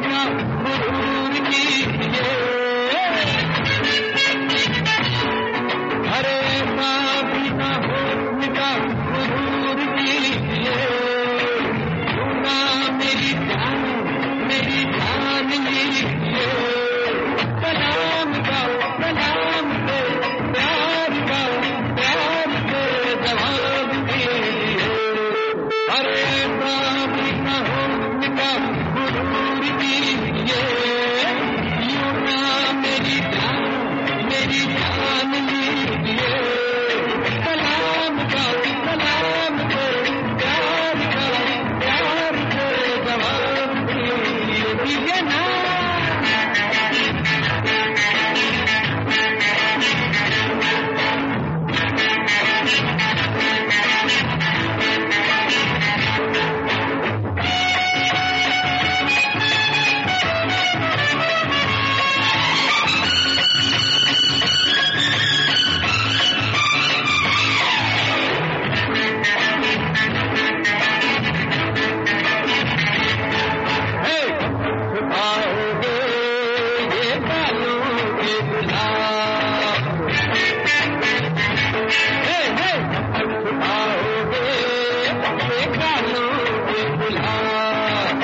का गुरूर कीजिए, अरे ऐसा भी ना हुस्न का गुरूर कीजिए, सुना मेरी जान लीजिए, सलाम का सलाम से प्यार का प्यार से जवाब दीजिए, अरे ऐसा भी ना हुस्न का गुरूर कीजिए, यूं ना मेरी जान लीजिए, सलाम का सलाम से प्यार का प्यार से जवाब दीजिए ना। छुपाओगे ये बालों के गुलाब, छुपाओगे ये बालों के गुलाब,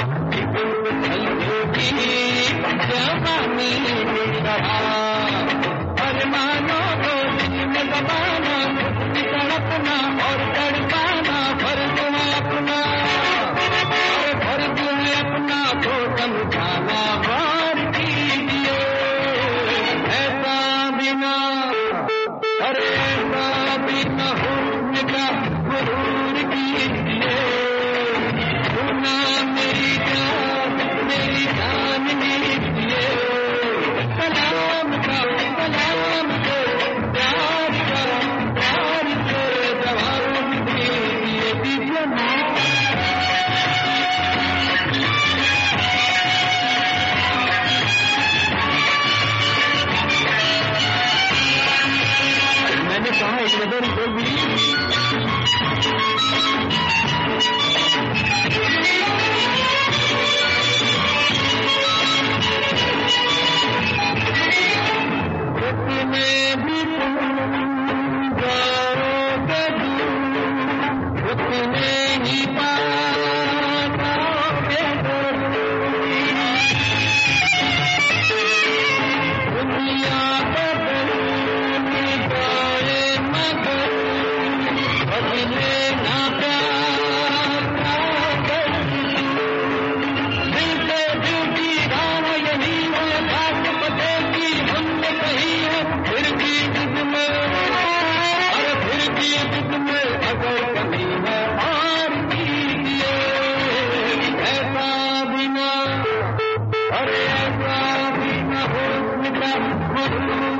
होगी जवानी की शराब, अरमानों को दिल में दबाना, तड़पना और तड़पाना फर्ज है अपना, फर्ज है अपना तो समझाना वार कीजिए, ऐसा बिना अरे ऐसा बिना हुस्न का गुरूर कीजिए, सुना मेरी जान लीजिए, सलाम का सलाम से प्यार का प्यार से जवाब दीजिए ना। मैंने कहा एक नजर बोली, उसमें भी तुम जाओगे दूर, उसमें ही पाओगे दुनिया बदलनी जाए मगर बदले ना प्यार का दिल से दिल की राह यही है, बात पते की हमने कही है, फिर भी जिसमें अरे फिर भी जिसमें अगर कमी है और कीजिए, ऐसा बिना अरे ऐसा बिना हुस्न का गुरूर